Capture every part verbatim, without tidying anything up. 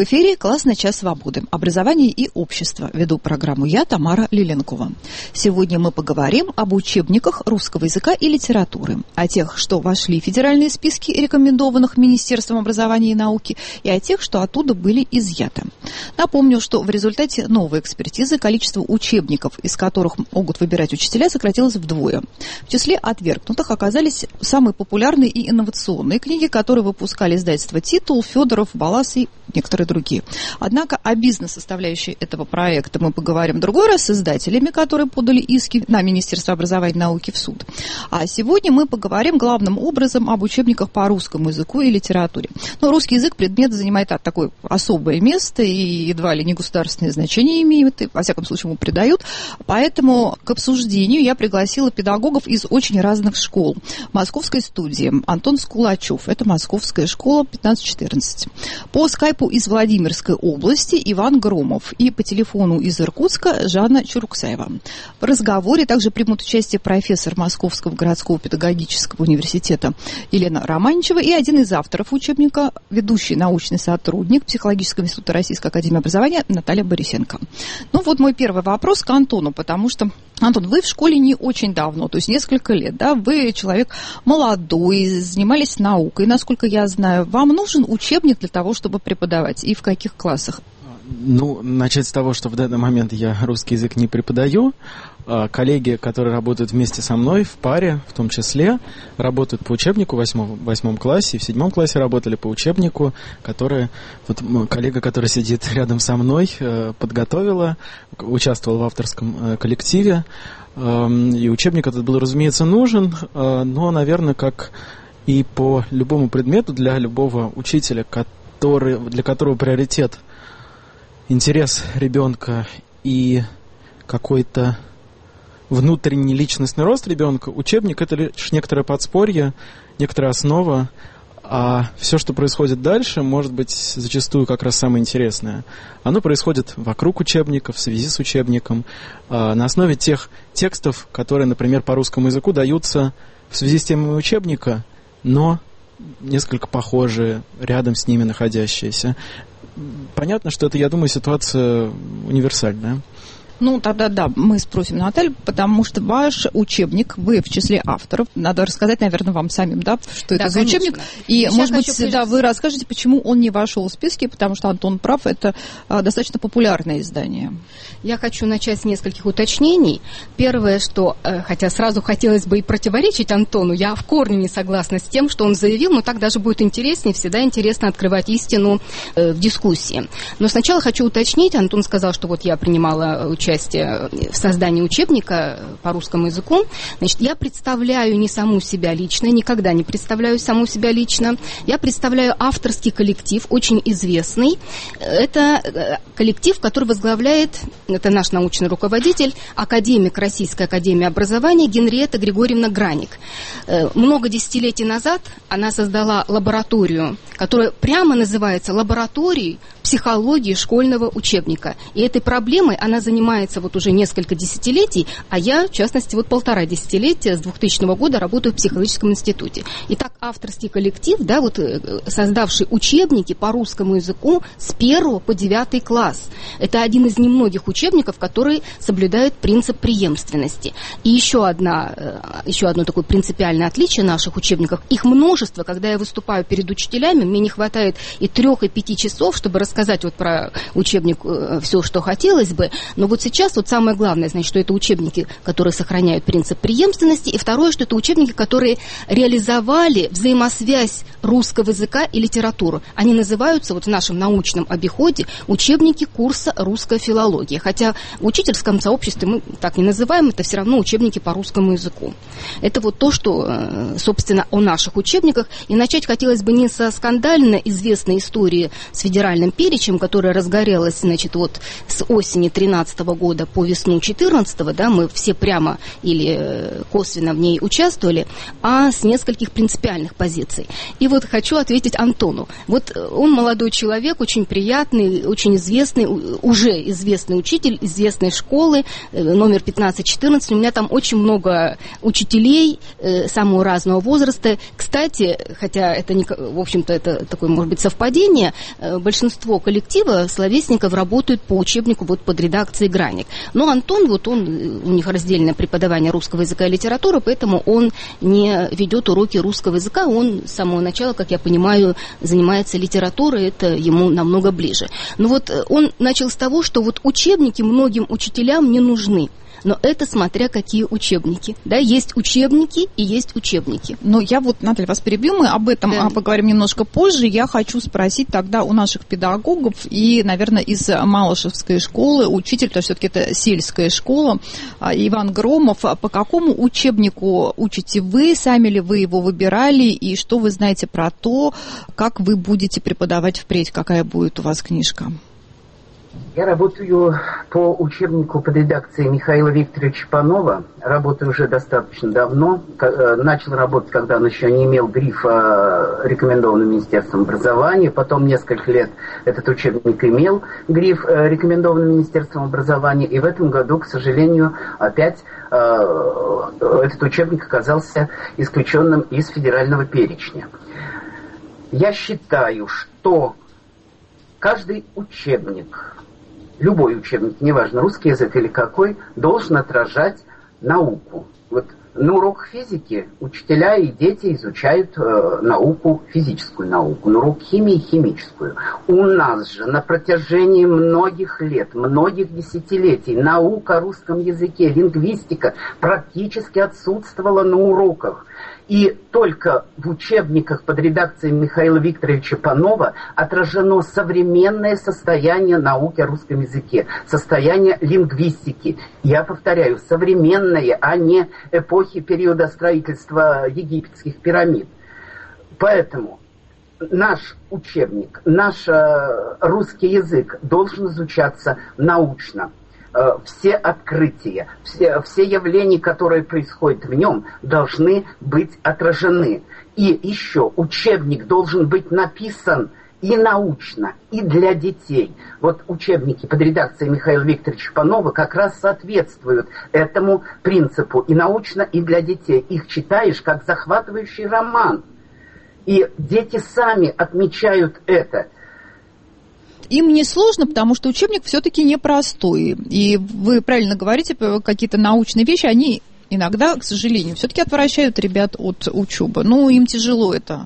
В эфире «Классный час свободы. Образование и общество». Веду программу я, Тамара Лиленкова. Сегодня мы поговорим об учебниках русского языка и литературы, о тех, что вошли в федеральные списки рекомендованных Министерством образования и науки, и о тех, что оттуда были изъяты. Напомню, что в результате новой экспертизы количество учебников, из которых могут выбирать учителя, сократилось вдвое. В числе отвергнутых оказались самые популярные и инновационные книги, которые выпускали издательства «Титул», «Федоров», «Балас» и некоторые другие. Однако о бизнес-составляющей этого проекта мы поговорим в другой раз с издателями, которые подали иски на Министерство образования и науки в суд. А сегодня мы поговорим главным образом об учебниках по русскому языку и литературе. Но русский язык предмет занимает такое особое место и едва ли не государственное значение имеет, и, во всяком случае, ему придают. Поэтому к обсуждению я пригласила педагогов из очень разных школ. Московской студии Антон Скулачев, это Московская школа пятнадцать четырнадцать. По скайпу из Владимирской области Иван Громов и по телефону из Иркутска Жанна Чуруксаева. В разговоре также примут участие профессор Московского городского педагогического университета Елена Романчева и один из авторов учебника, ведущий научный сотрудник Психологического института Российской академии образования Наталья Борисенко. Ну вот мой первый вопрос к Антону, потому что, Антон, вы в школе не очень давно, то есть несколько лет, да, вы человек молодой, занимались наукой, насколько я знаю. Вам нужен учебник для того, чтобы преподавать, и в каких классах? Ну, начать с того, что в данный момент я русский язык не преподаю. Коллеги, которые работают вместе со мной в паре, в том числе, работают по учебнику в восьмом, восьмом классе, и в седьмом классе работали по учебнику, который, вот коллега, который сидит рядом со мной, подготовила, участвовал в авторском коллективе, и учебник этот был, разумеется, нужен, но, наверное, как и по любому предмету для любого учителя, который, для которого приоритет интерес ребенка и какой-то внутренний личностный рост ребенка, учебник — это лишь некоторое подспорье, некоторая основа, а все, что происходит дальше, может быть зачастую как раз самое интересное. Оно происходит вокруг учебника, в связи с учебником, на основе тех текстов, которые, например, по русскому языку даются в связи с темой учебника, но несколько похожие, рядом с ними находящиеся. Понятно, что это, я думаю, ситуация универсальная. Ну, тогда да, мы спросим Наталью, потому что ваш учебник, вы в числе авторов, надо рассказать, наверное, вам самим, да, что да, это за конечно. Учебник. И, Сейчас может быть, прежде... да, вы расскажете, почему он не вошел в списки, потому что Антон прав, это а, достаточно популярное издание. Я хочу начать с нескольких уточнений. Первое, что, хотя сразу хотелось бы и противоречить Антону, я в корне не согласна с тем, что он заявил, но так даже будет интереснее, всегда интересно открывать истину э, в дискуссии. Но сначала хочу уточнить, Антон сказал, что вот я принимала участие в создании учебника по русскому языку. Значит, я представляю не саму себя лично, никогда не представляю саму себя лично. Я представляю авторский коллектив, очень известный. Это коллектив, который возглавляет, это наш научный руководитель, академик Российской академии образования Генриетта Григорьевна Граник. Много десятилетий назад она создала лабораторию, которая прямо называется лабораторией психологии школьного учебника. И этой проблемой она занимается вот уже несколько десятилетий, а я, в частности, вот полтора десятилетия, с двухтысячного года работаю в психологическом институте. Итак, авторский коллектив, да, вот создавший учебники по русскому языку с первого по девятый класс. Это один из немногих учебников, который соблюдает принцип преемственности. И еще, одна, еще одно такое принципиальное отличие наших учебников. Их множество. Когда я выступаю перед учителями, мне не хватает и трех, и пяти часов, чтобы рассказать вот про учебник все, что хотелось бы. Но вот сейчас вот самое главное, значит, что это учебники, которые сохраняют принцип преемственности. И второе, что это учебники, которые реализовали взаимосвязь русского языка и литературы. Они называются вот в нашем научном обиходе учебники курса русской филологии. Хотя в учительском сообществе мы так не называем, это все равно учебники по русскому языку. Это вот то, что, собственно, о наших учебниках. И начать хотелось бы не со скандально известной истории с федеральным перечнем, которая разгорелась, значит, вот с осени две тысячи тринадцатого тринадцатого года по весну четырнадцатого, да, мы все прямо или косвенно в ней участвовали, а с нескольких принципиальных позиций. И вот хочу ответить Антону. Вот он молодой человек, очень приятный, очень известный, уже известный учитель известной школы, номер пятнадцать четырнадцать. У меня там очень много учителей самого разного возраста. Кстати, хотя это, не, в общем-то, это такое, может быть, совпадение, большинство коллектива словесников работают по учебнику вот под редакцией «Граник». Но Антон, вот он, у них раздельное преподавание русского языка и литературы, поэтому он не ведет уроки русского языка, он с самого начала, как я понимаю, занимается литературой, это ему намного ближе. Но вот он начал с того, что вот учебники многим учителям не нужны. Но это смотря какие учебники. Да, есть учебники и есть учебники. Но я вот, Наталья, вас перебью, мы об этом да. поговорим немножко позже. Я хочу спросить тогда у наших педагогов и, наверное, из Малышевской школы, учитель, то есть все-таки это сельская школа, Иван Громов, по какому учебнику учите вы, сами ли вы его выбирали, и что вы знаете про то, как вы будете преподавать впредь, какая будет у вас книжка? Я работаю по учебнику под редакцией Михаила Викторовича Панова. Работаю уже достаточно давно. Начал работать, когда он еще не имел грифа, рекомендованного Министерством образования. Потом несколько лет этот учебник имел гриф, рекомендованный Министерством образования. И в этом году, к сожалению, опять этот учебник оказался исключенным из федерального перечня. Я считаю, что каждый учебник, любой учебник, неважно, русский язык или какой, должен отражать науку. Вот на уроках физики учителя и дети изучают э, науку, физическую науку, на урок химии химическую. У нас же на протяжении многих лет, многих десятилетий наука о русском языке, лингвистика практически отсутствовала на уроках. И только в учебниках под редакцией Михаила Викторовича Панова отражено современное состояние науки о русском языке, состояние лингвистики. Я повторяю, современное, а не эпохи периода строительства египетских пирамид. Поэтому наш учебник, наш э, русский язык должен изучаться научно. Все открытия, все, все явления, которые происходят в нем, должны быть отражены. И еще учебник должен быть написан и научно, и для детей. Вот учебники под редакцией Михаила Викторовича Панова как раз соответствуют этому принципу и научно, и для детей. Их читаешь как захватывающий роман. И дети сами отмечают это. Им не сложно, потому что учебник все-таки непростой. И вы правильно говорите, какие-то научные вещи, они иногда, к сожалению, все-таки отвращают ребят от учебы. Ну, им тяжело это.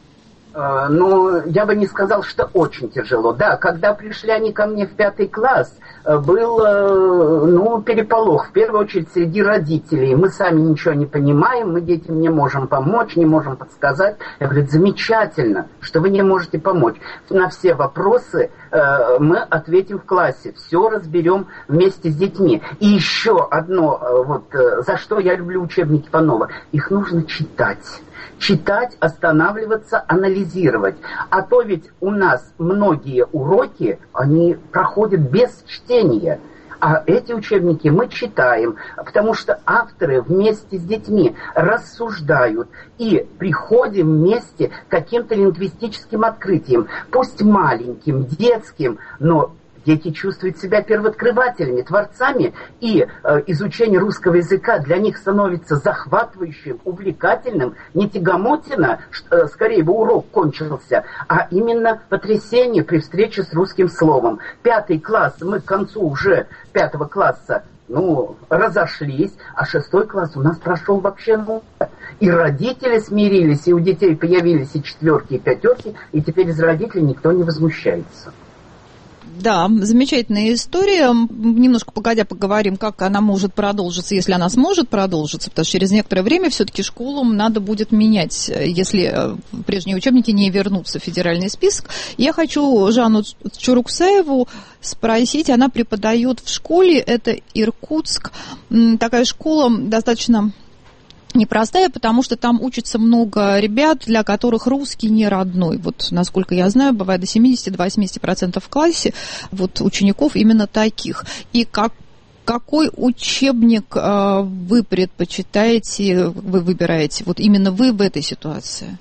Ну, я бы не сказал, что очень тяжело. Да, когда пришли они ко мне в пятый класс, был, ну, переполох, в первую очередь, среди родителей. Мы сами ничего не понимаем, мы детям не можем помочь, не можем подсказать. Я говорю, замечательно, что вы не можете помочь. На все вопросы мы ответим в классе, все разберем вместе с детьми. И еще одно, вот, за что я люблю учебники Панова, их нужно читать. Читать, останавливаться, анализировать. А то ведь у нас многие уроки, они проходят без чтения. А эти учебники мы читаем, потому что авторы вместе с детьми рассуждают и приходим вместе к каким-то лингвистическим открытиям. Пусть маленьким, детским, но дети чувствуют себя первооткрывателями, творцами, и э, изучение русского языка для них становится захватывающим, увлекательным, не тягомотина, э, скорее бы урок кончился, а именно потрясение при встрече с русским словом. Пятый класс, мы к концу уже пятого класса, ну, разошлись, а шестой класс у нас прошел вообще, ну, и родители смирились, и у детей появились и четверки, и пятерки, и теперь из родителей никто не возмущается. Да, замечательная история. Немножко погодя поговорим, как она может продолжиться, если она сможет продолжиться, потому что через некоторое время все-таки школам надо будет менять, если прежние учебники не вернутся в федеральный список. Я хочу Жанну Чуруксаеву спросить, она преподает в школе, это Иркутск, такая школа достаточно непростая, потому что там учатся много ребят, для которых русский не родной. Вот, насколько я знаю, бывает до семьдесят до восемьдесят процентов в классе вот, учеников именно таких. И как какой учебник э, вы предпочитаете, вы выбираете, вот именно вы в этой ситуации?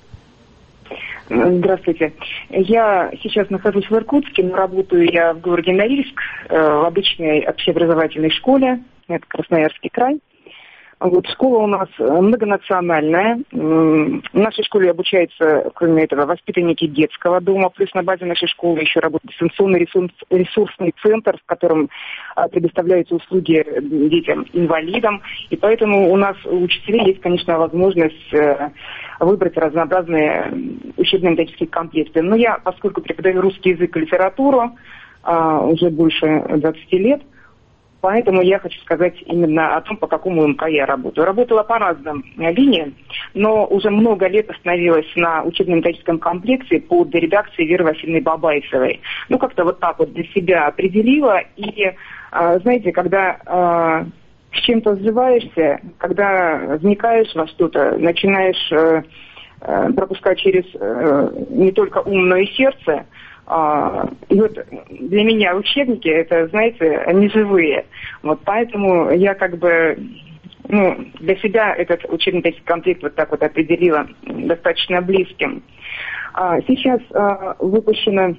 Здравствуйте. Я сейчас нахожусь в Иркутске, но работаю я в городе Норильск, в обычной общеобразовательной школе, это Красноярский край. Вот, школа у нас многонациональная. В нашей школе обучаются, кроме этого, воспитанники детского дома, плюс на базе нашей школы еще работает дистанционный ресурс, ресурсный центр, в котором предоставляются услуги детям-инвалидам. И поэтому у нас у учителей есть, конечно, возможность выбрать разнообразные учебно-методические комплекты. Но я, поскольку преподаю русский язык и литературу уже больше двадцати лет, поэтому я хочу сказать именно о том, по какому МК я работаю. Работала по разным линиям, но уже много лет остановилась на учебно-методическом комплекте под редакцией Веры Васильевны Бабайцевой. Ну, как-то вот так вот для себя определила. И, знаете, когда с чем-то сживаешься, когда вникаешь во что-то, начинаешь пропускать через не только ум, но и сердце, А, и вот для меня учебники, это, знаете, они живые. Вот поэтому я как бы, ну, для себя этот учебный комплект вот так вот определила достаточно близким. А, сейчас а, выпущена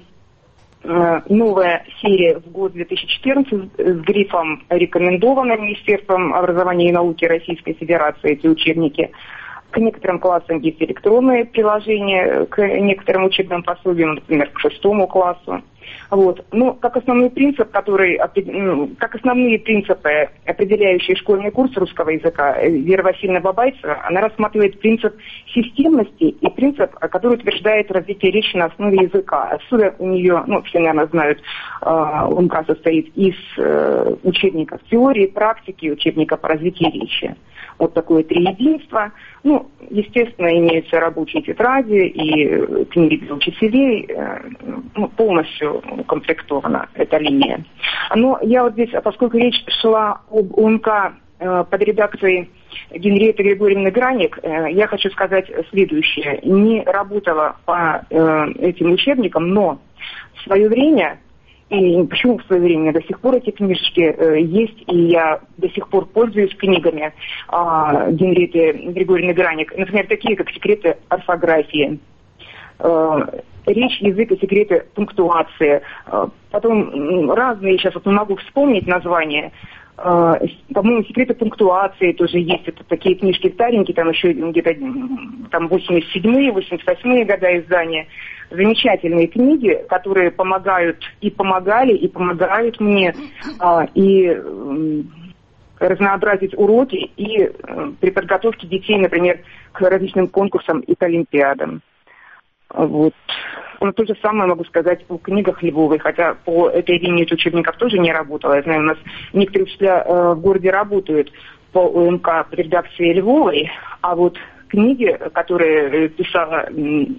а, новая серия в год две тысячи четырнадцатый с грифом «Рекомендовано Министерством образования и науки Российской Федерации» эти учебники. К некоторым классам есть электронные приложения, к некоторым учебным пособиям, например, к шестому классу. Вот. Но как основной принцип, который, как основные принципы, определяющие школьный курс русского языка, Вера Васильевна Бабайцева, она рассматривает принцип системности и принцип, который утверждает развитие речи на основе языка. Отсюда у нее, ну, все, наверное, знают, УМК состоит из учебников теории, практики, учебника по развитию речи. Вот такое триединство. Ну, естественно, имеются рабочие тетради и книги для учителей. Ну, полностью укомплектована эта линия. Но я вот здесь, поскольку речь шла об УМК под редакцией Генриетты Григорьевны Граник, я хочу сказать следующее. Не работала по этим учебникам, но в свое время, и почему в свое время до сих пор эти книжечки э, есть, и я до сих пор пользуюсь книгами э, Генриетты Григорьевны Граник, например, такие как «Секреты орфографии», э, «Речь, язык и секреты пунктуации». Э, потом разные, сейчас вот не могу вспомнить названия. Uh, по-моему, «Секреты пунктуации» тоже есть. Это такие книжки старенькие, там еще где-то там восемьдесят седьмые, восемьдесят восьмые года издания. Замечательные книги, которые помогают и помогали, и помогают мне uh, и uh, разнообразить уроки и uh, при подготовке детей, например, к различным конкурсам и к олимпиадам. Вот. Но то же самое могу сказать о книгах Львовой, хотя по этой линии учебников тоже не работала. Я знаю, у нас некоторые учителя э, в городе работают по УМК при редакции Львовой, а вот книги, которые писала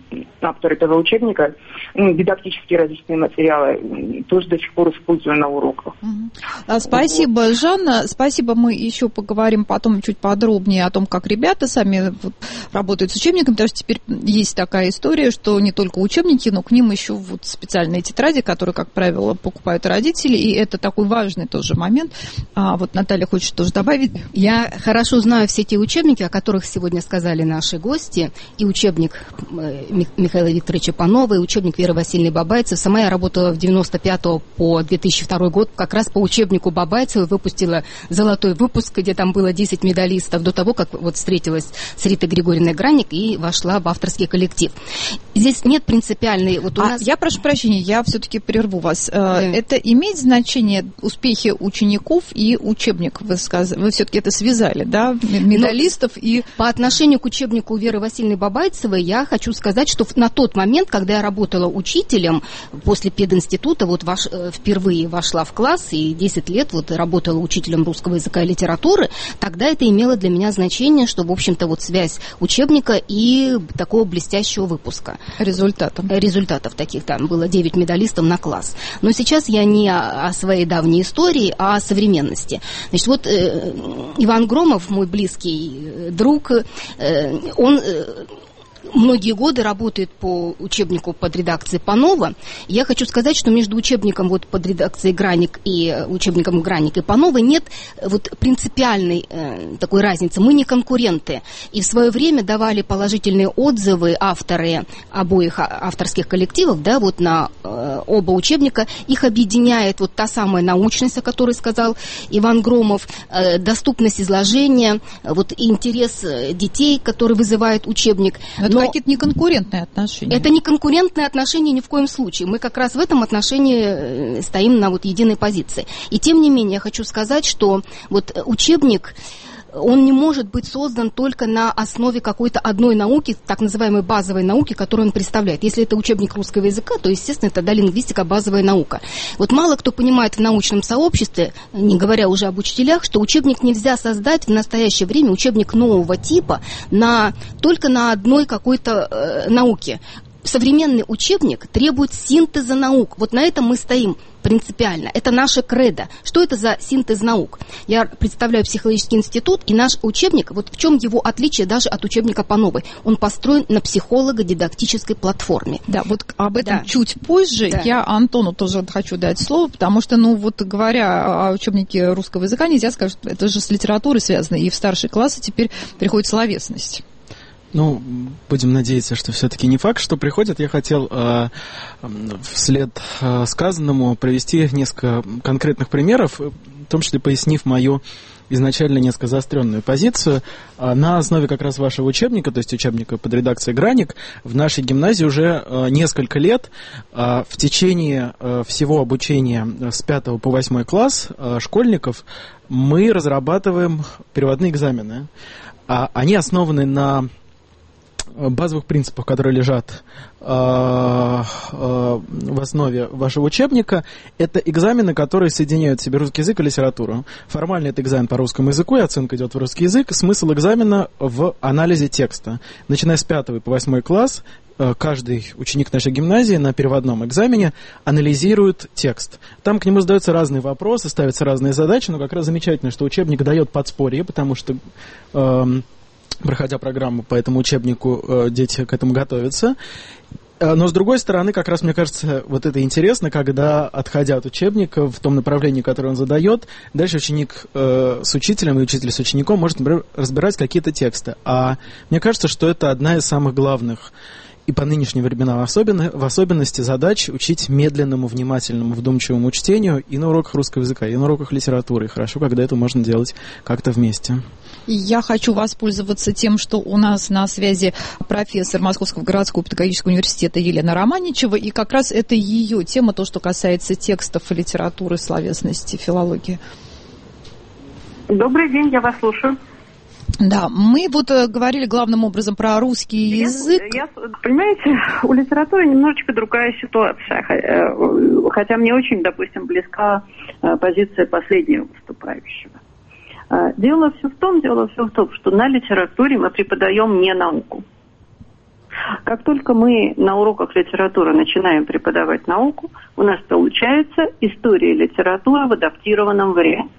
автор этого учебника, ну, дидактические различные материалы, тоже до сих пор использую на уроках. Угу. Спасибо, вот. Жанна. Спасибо. Мы еще поговорим потом чуть подробнее о том, как ребята сами вот работают с учебниками, потому что теперь есть такая история, что не только учебники, но к ним еще вот специальные тетради, которые, как правило, покупают родители, и это такой важный тоже момент. А вот Наталья хочет тоже добавить. Я хорошо знаю все те учебники, о которых сегодня сказали наши гости, и учебник Михаила Викторовича Панова, и учебник Веры Васильевны Бабайцевой. Сама я работала в девяносто пятого по две тысячи второй год, как раз по учебнику Бабайцевой, выпустила золотой выпуск, где там было десять медалистов, до того, как вот встретилась с Ритой Григорьевной Граник и вошла в авторский коллектив. Здесь нет принципиальной... Вот у а нас... Я прошу прощения, я все-таки прерву вас. Да. Это имеет значение успехи учеников и учебник? Вы, сказ... Вы все-таки это связали, да? Медалистов Но и... По отношению к учебнику Веры Васильевны Бабайцевой я хочу сказать, что на тот момент, когда я работала учителем после пединститута, вот ваш, впервые вошла в класс и десять лет вот работала учителем русского языка и литературы, тогда это имело для меня значение, что, в общем-то, вот связь учебника и такого блестящего выпуска. Результатов. Результатов таких, там было девять медалистов на класс. Но сейчас я не о, о своей давней истории, а о современности. Значит, вот э, Иван Громов, мой близкий друг, э, он... Э, многие годы работает по учебнику под редакцией Панова. Я хочу сказать, что между учебником вот под редакцией Граник и учебником Граник и Панова нет вот принципиальной э, такой разницы. Мы не конкуренты. И в свое время давали положительные отзывы авторы обоих авторских коллективов, да, вот на э, оба учебника. Их объединяет вот та самая научность, о которой сказал Иван Громов, э, доступность изложения, вот интерес детей, который вызывает учебник. Это какие-то неконкурентные отношения. Это не конкурентные отношения ни в коем случае. Мы как раз в этом отношении стоим на вот единой позиции. И тем не менее, я хочу сказать, что вот учебник, он не может быть создан только на основе какой-то одной науки, так называемой базовой науки, которую он представляет. Если это учебник русского языка, то, естественно, тогда лингвистика – базовая наука. Вот мало кто понимает в научном сообществе, не говоря уже об учителях, что учебник нельзя создать в настоящее время, учебник нового типа, на, только на одной какой-то э, науке. Современный учебник требует синтеза наук. Вот на этом мы стоим принципиально. Это наше кредо. Что это за синтез наук? Я представляю психологический институт, и наш учебник, вот в чем его отличие даже от учебника Пановой? Он построен на психолого-дидактической платформе. Да, вот об этом да. чуть позже. Да. Я Антону тоже хочу дать слово, потому что, ну вот говоря о учебнике русского языка, нельзя сказать, что это же с литературой связано, и в старшие классы теперь приходит словесность. Ну, будем надеяться, что все-таки не факт, что приходят. Я хотел э, вслед э, сказанному привести несколько конкретных примеров, в том числе пояснив мою изначально несколько заостренную позицию. Э, на основе как раз вашего учебника, то есть учебника под редакцией Граник, в нашей гимназии уже э, несколько лет э, в течение э, всего обучения с пятого по восьмой класс э, школьников мы разрабатываем переводные экзамены. А, они основаны на базовых принципах, которые лежат э, э, в основе вашего учебника. Это экзамены, которые соединяют в себе русский язык и литературу. Формально это экзамен по русскому языку, и оценка идет в русский язык. Смысл экзамена в анализе текста. Начиная с пятого по восьмой класс, э, каждый ученик нашей гимназии на переводном экзамене анализирует текст. Там к нему задаются разные вопросы, ставятся разные задачи, но как раз замечательно, что учебник дает подспорье, потому что... Э, проходя программу по этому учебнику, дети к этому готовятся. Но, с другой стороны, как раз, мне кажется, вот это интересно, когда, отходя от учебника в том направлении, которое он задает, дальше ученик э, с учителем и учитель с учеником может, например, разбирать какие-то тексты. А мне кажется, что это одна из самых главных и по нынешним временам особенно, в особенности задач учить медленному, внимательному, вдумчивому чтению и на уроках русского языка, и на уроках литературы. И хорошо, когда это можно делать как-то вместе. Я хочу воспользоваться тем, что у нас на связи профессор Московского городского педагогического университета Елена Романичева, и как раз это ее тема, то, что касается текстов, литературы, словесности, филологии. Добрый день, я вас слушаю. Да, мы вот говорили главным образом про русский язык. Я, я, понимаете, у литературы немножечко другая ситуация, хотя мне очень, допустим, близка позиция последнего выступающего. Дело все в том, дело все в том, что на литературе мы преподаем не науку. Как только мы на уроках литературы начинаем преподавать науку, у нас получается история литературы в адаптированном варианте.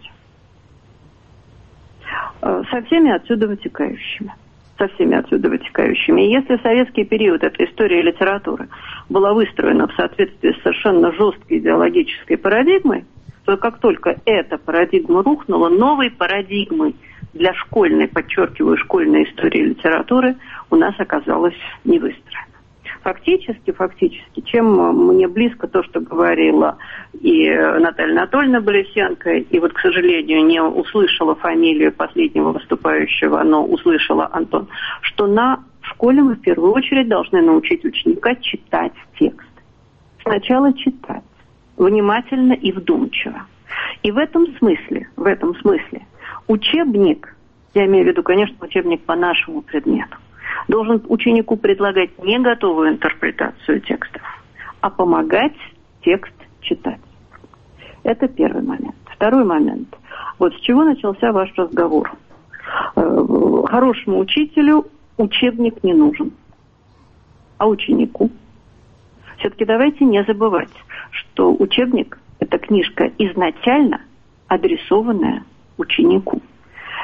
Со всеми отсюда вытекающими. Со всеми отсюда вытекающими. И если в советский период эта история литературы была выстроена в соответствии с совершенно жесткой идеологической парадигмой, то как только эта парадигма рухнула, новой парадигмы для школьной, подчеркиваю, школьной истории литературы у нас оказалось не выстроено. Фактически, фактически, чем мне близко то, что говорила и Наталья Анатольевна Борисенко, и вот, к сожалению, не услышала фамилию последнего выступающего, но услышала Антон, что на школе мы в первую очередь должны научить ученика читать текст. Сначала читать, внимательно и вдумчиво. И в этом смысле, в этом смысле учебник, я имею в виду, конечно, учебник по нашему предмету, должен ученику предлагать не готовую интерпретацию текстов, а помогать текст читать. Это первый момент. Второй момент. Вот с чего начался ваш разговор. Хорошему учителю учебник не нужен, а ученику. Все-таки давайте не забывать, что учебник – это книжка изначально адресованная ученику.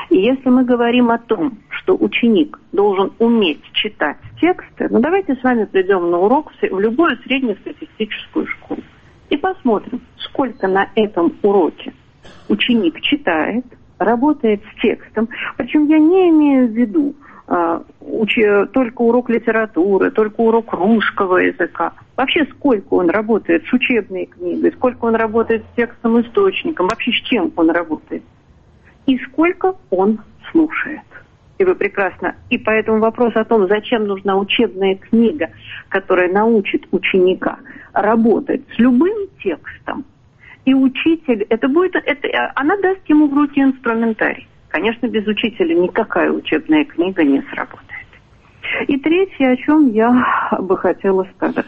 И если мы говорим о том, что ученик должен уметь читать тексты, ну давайте с вами придем на урок в любую среднестатистическую школу и посмотрим, сколько на этом уроке ученик читает, работает с текстом. Причем я не имею в виду а, уч... только урок литературы, только урок русского языка. Вообще, сколько он работает с учебной книгой, сколько он работает с текстом источником, вообще с чем он работает. И сколько он слушает. И вы прекрасно... И поэтому вопрос о том, зачем нужна учебная книга, которая научит ученика работать с любым текстом, и учитель, это будет, это, она даст ему в руки инструментарий. Конечно, без учителя никакая учебная книга не сработает. И третье, о чем я бы хотела сказать.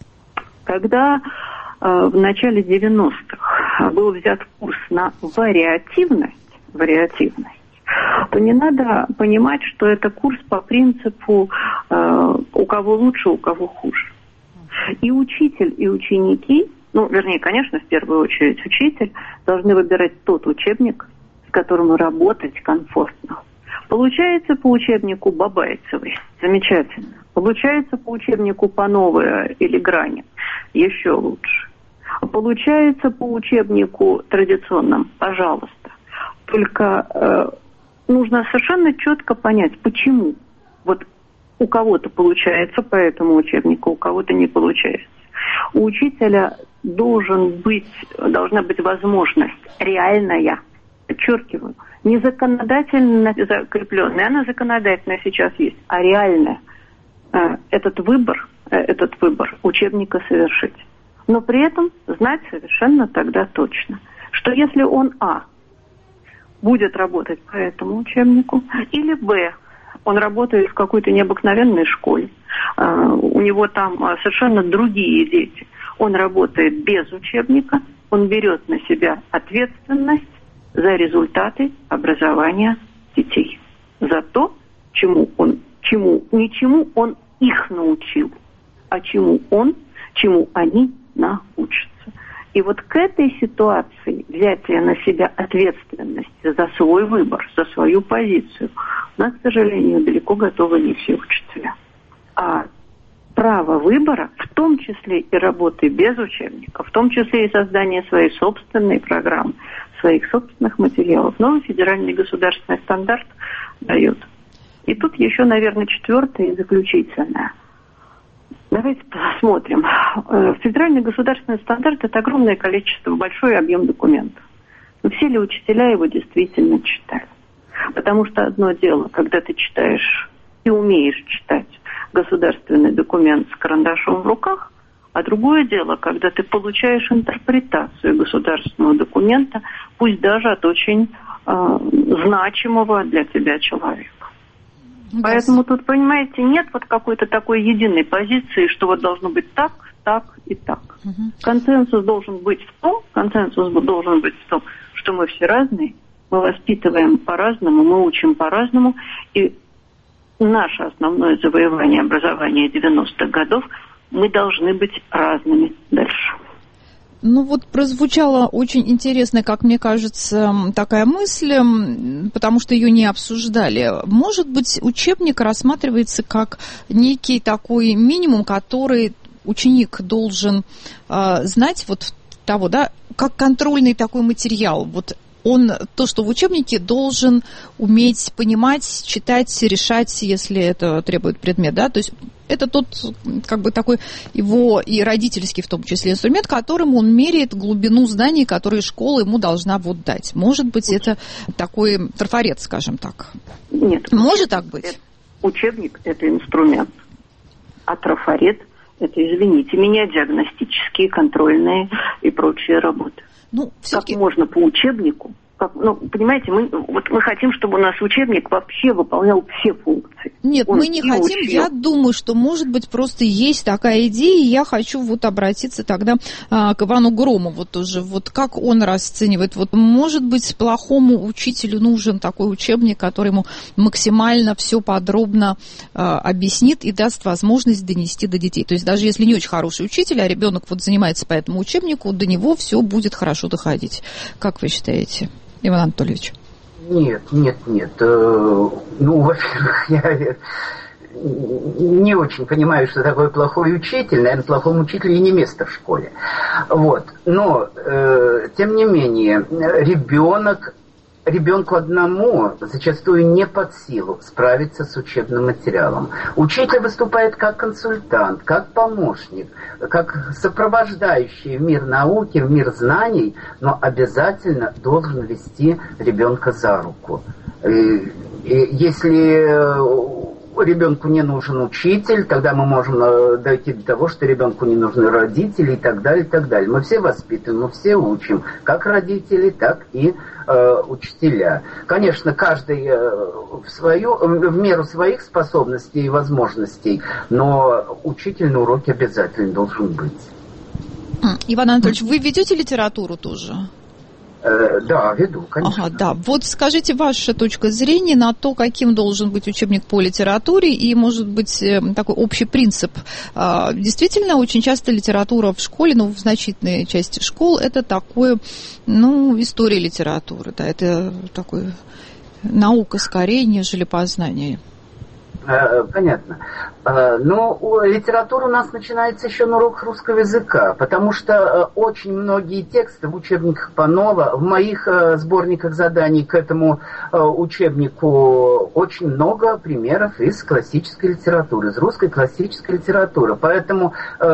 Когда э, в начале девяностых был взят курс на вариативность, вариативность, то не надо понимать, что это курс по принципу э, у кого лучше, у кого хуже. И учитель, и ученики, ну, вернее, конечно, в первую очередь учитель, должны выбирать тот учебник, с которым работать комфортно. Получается по учебнику Бабайцевой, замечательно. Получается по учебнику Пановой или Грани, еще лучше. Получается по учебнику традиционным, пожалуйста. Только э, нужно совершенно четко понять, почему. Вот у кого-то получается по этому учебнику, у кого-то не получается. У учителя должен быть, должна быть возможность реальная, подчеркиваю, не законодательно закрепленная, она законодательно сейчас есть, а реальная. Этот выбор, этот выбор учебника совершить. Но при этом знать совершенно тогда точно, что если он а. будет работать по этому учебнику, или б. он работает в какой-то необыкновенной школе, у него там совершенно другие дети, он работает без учебника, он берет на себя ответственность за результаты образования детей, за то, чему он, чему, не чему он их научил, а чему он, чему они научатся. И вот к этой ситуации взятия на себя ответственности за свой выбор, за свою позицию, у нас, к сожалению, далеко готовы не все учителя. А право выбора, в том числе и работы без учебника, в том числе и создания своей собственной программы, своих собственных материалов, новый федеральный государственный стандарт дает. И тут еще, наверное, четвертое и заключительное. Давайте посмотрим. Федеральный государственный стандарт – это огромное количество, большой объем документов. Но все ли учителя его действительно читали? Потому что одно дело, когда ты читаешь и умеешь читать государственный документ с карандашом в руках, а другое дело, когда ты получаешь интерпретацию государственного документа, пусть даже от очень э, значимого для тебя человека. Да. Поэтому тут, понимаете, нет вот какой-то такой единой позиции, что вот должно быть так, так и так. Угу. Консенсус должен быть в том, консенсус должен быть в том, что мы все разные, мы воспитываем по-разному, мы учим по-разному, и наше основное завоевание образования девяностых годов, мы должны быть разными дальше. Ну вот прозвучала очень интересная, как мне кажется, такая мысль, потому что ее не обсуждали. Может быть, учебник рассматривается как некий такой минимум, который ученик должен э, знать, вот того, да, как контрольный такой материал. Вот он, то, что в учебнике, должен уметь понимать, читать, решать, если это требует предмет, да, то есть это тот, как бы, такой его и родительский, в том числе, инструмент, которым он меряет глубину знаний, которые школа ему должна вот дать. Может быть, это такой трафарет, скажем так. Нет. Может так быть? Учебник – это инструмент, а трафарет – это, извините меня, диагностические, контрольные и прочие работы. Ну, как можно по учебнику, как, ну, понимаете, мы, вот мы хотим, чтобы у нас учебник вообще выполнял все функции. Нет, Он мы не хотим. Учил. Я думаю, что, может быть, просто есть такая идея, и я хочу вот обратиться тогда а, к Ивану Громову тоже. Вот как он расценивает? Вот, может быть, плохому учителю нужен такой учебник, который ему максимально все подробно а, объяснит и даст возможность донести до детей. То есть даже если не очень хороший учитель, а ребенок вот занимается по этому учебнику, до него все будет хорошо доходить. Как вы считаете, Иван Анатольевич? Нет, нет, нет. Ну, во-первых, я не очень понимаю, что такое плохой учитель. Наверное, плохому учителю и не место в школе. Вот. Но, э, тем не менее, ребенок, ребенку одному зачастую не под силу справиться с учебным материалом. Учитель выступает как консультант, как помощник, как сопровождающий в мир науки, в мир знаний, но обязательно должен вести ребенка за руку. И, и если ребенку не нужен учитель, тогда мы можем дойти до того, что ребенку не нужны родители и так далее, и так далее. Мы все воспитываем, мы все учим, как родители, так и э, учителя. Конечно, каждый э, в, свою, в меру своих способностей и возможностей, но учитель на уроке обязательно должен быть. Иван Анатольевич, вы ведете литературу тоже? Да, веду, конечно. Ага, да. Вот скажите ваша точка зрения на то, каким должен быть учебник по литературе и, может быть, такой общий принцип. Действительно, очень часто литература в школе, ну, в значительной части школ, это такое, ну, история литературы, да, это такой наука скорее, нежели познание. Понятно. Но литература у нас начинается еще на уроках русского языка, потому что очень многие тексты в учебниках Панова, в моих сборниках заданий к этому учебнику очень много примеров из классической литературы, из русской классической литературы. Поэтому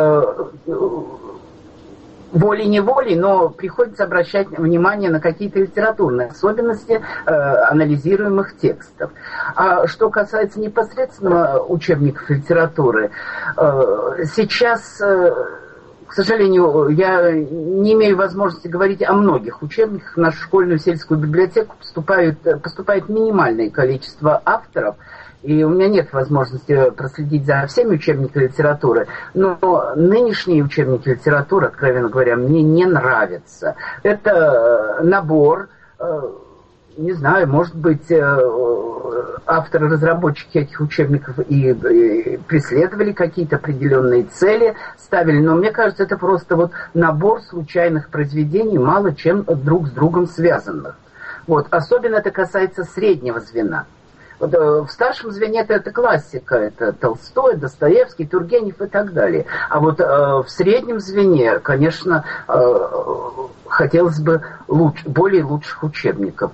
волей-неволей, но приходится обращать внимание на какие-то литературные особенности э, анализируемых текстов. А что касается непосредственно учебников литературы, э, сейчас, э, к сожалению, я не имею возможности говорить о многих учебниках. В нашу школьную сельскую библиотеку поступают, поступает минимальное количество авторов, и у меня нет возможности проследить за всеми учебниками литературы, но нынешние учебники литературы, откровенно говоря, мне не нравятся. Это набор, не знаю, может быть, авторы-разработчики этих учебников и преследовали какие-то определенные цели, ставили, но мне кажется, это просто вот набор случайных произведений, мало чем друг с другом связанных. Вот. Особенно это касается среднего звена. В старшем звене это, это классика, это Толстой, Достоевский, Тургенев и так далее. А вот э, в среднем звене, конечно, э, хотелось бы луч, более лучших учебников.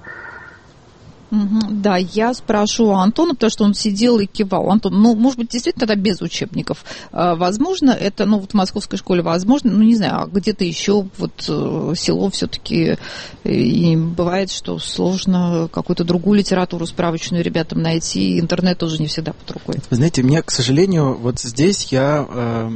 Да, я спрошу Антона, потому что он сидел и кивал. Антон, ну, может быть, действительно тогда без учебников. Возможно, это, ну, вот в московской школе возможно, ну, не знаю, а где-то еще вот село все-таки, и бывает, что сложно какую-то другую литературу справочную ребятам найти, интернет тоже не всегда под рукой. Знаете, мне, к сожалению, вот здесь я... Э,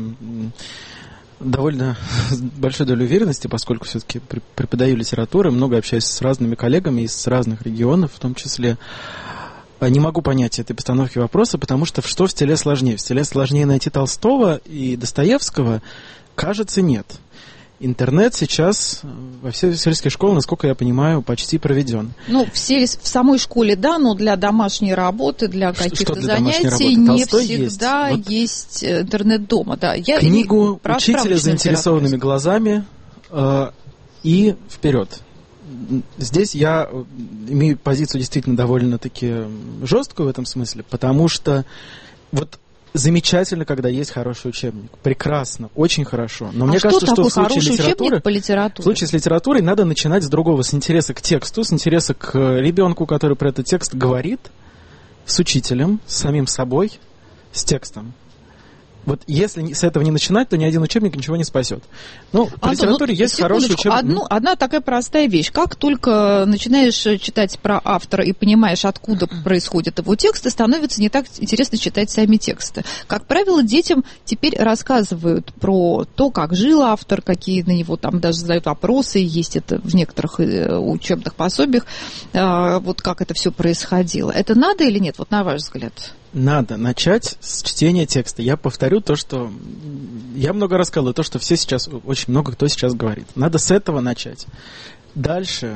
довольно большой долей уверенности, поскольку все-таки преподаю литературу, много общаюсь с разными коллегами из разных регионов, в том числе. Не могу понять этой постановки вопроса, потому что что в стиле сложнее? В стиле сложнее найти Толстого и Достоевского? Кажется, нет. Интернет сейчас во всей сельской школе, насколько я понимаю, почти проведен. Ну, в, сельс... в самой школе, да, но для домашней работы, для каких-то для занятий не всегда есть, вот есть интернет дома. Да. Я книгу учителя с заинтересованными глазами э, и вперед. Здесь я имею позицию действительно довольно-таки жесткую в этом смысле, потому что вот замечательно, когда есть хороший учебник. Прекрасно, очень хорошо. Но а мне что кажется, что в случае литературы, по литературе? В случае с литературой надо начинать с другого, с интереса к тексту, с интереса к ребенку, который про этот текст говорит, с учителем, с самим собой, с текстом. Вот если с этого не начинать, то ни один учебник ничего не спасет. Ну, в Антон, литературе ну, есть хороший учебник. Одну, одна такая простая вещь. Как только начинаешь читать про автора и понимаешь, откуда происходят его тексты, становится не так интересно читать сами тексты. Как правило, детям теперь рассказывают про то, как жил автор, какие на него там даже задают вопросы, есть это в некоторых учебных пособиях, вот как это все происходило. Это надо или нет, вот на ваш взгляд? Надо начать с чтения текста. Я повторю то, что... Я много рассказывал, то, что все сейчас... Очень много кто сейчас говорит. Надо с этого начать. Дальше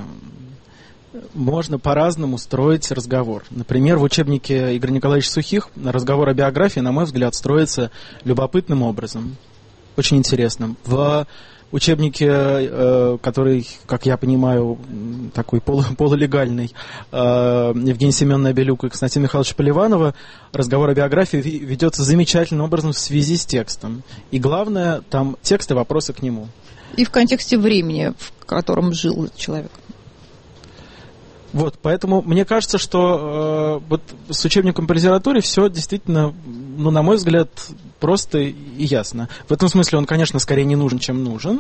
можно по-разному строить разговор. Например, в учебнике Игоря Николаевича Сухих разговор о биографии, на мой взгляд, строится любопытным образом. Очень интересным. В учебники, которые, как я понимаю, такой полу, полулегальный, Евгения Семеновна Белюк и Константина Михайловича Поливанова, разговор о биографии ведется замечательным образом в связи с текстом. И главное, там текст и вопросы к нему. И в контексте времени, в котором жил человек. Вот, поэтому мне кажется, что э, вот с учебником по литературе все действительно, ну, на мой взгляд, просто и ясно. В этом смысле он, конечно, скорее не нужен, чем нужен.